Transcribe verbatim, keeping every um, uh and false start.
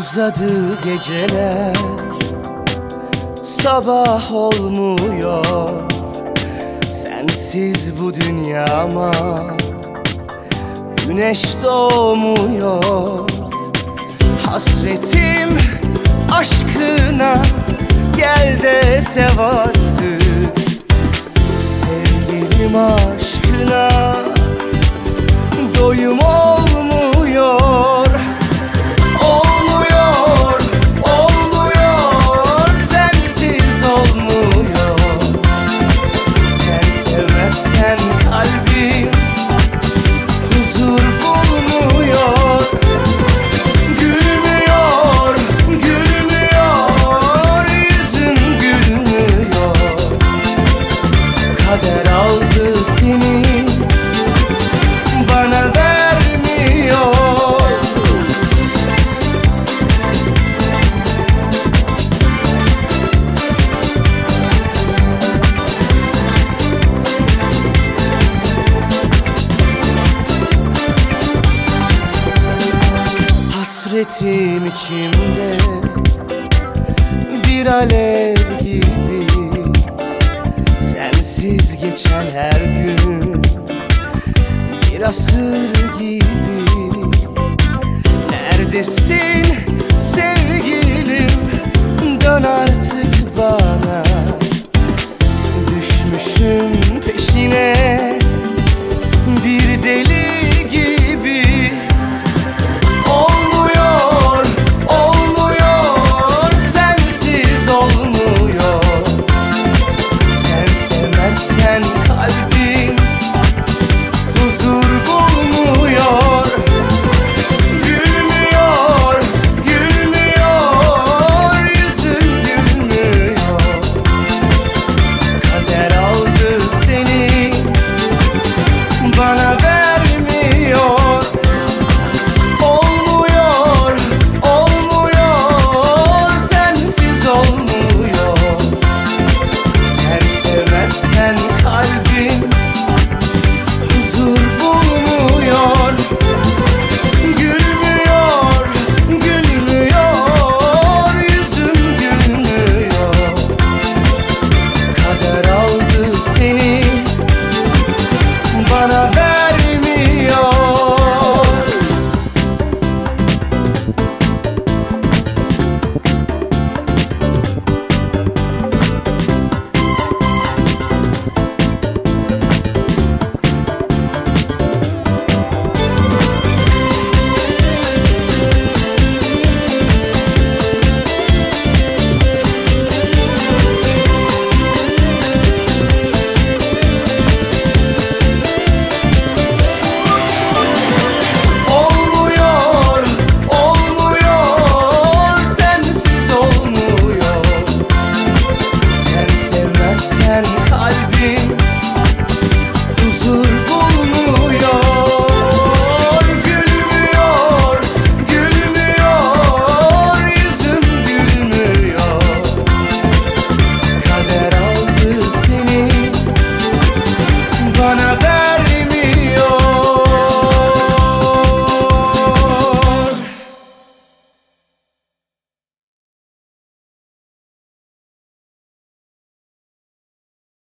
Uzadı geceler, sabah olmuyor. Sensiz bu dünyama güneş doğmuyor. Hasretim aşkına, gel de sev artık. Sevgilim aşkına doyum olmuyor. Olmuyor, olmuyor, sensiz olmuyor. Sen sevmezsen kalbim huzur bulmuyor. Gülmüyor, gülmüyor, yüzüm gülmüyor. Kader aldı seni, bana vermiyor. Hasretim içimde bir alev gibi, sensiz geçen her gün bir asır gibi. Neredesin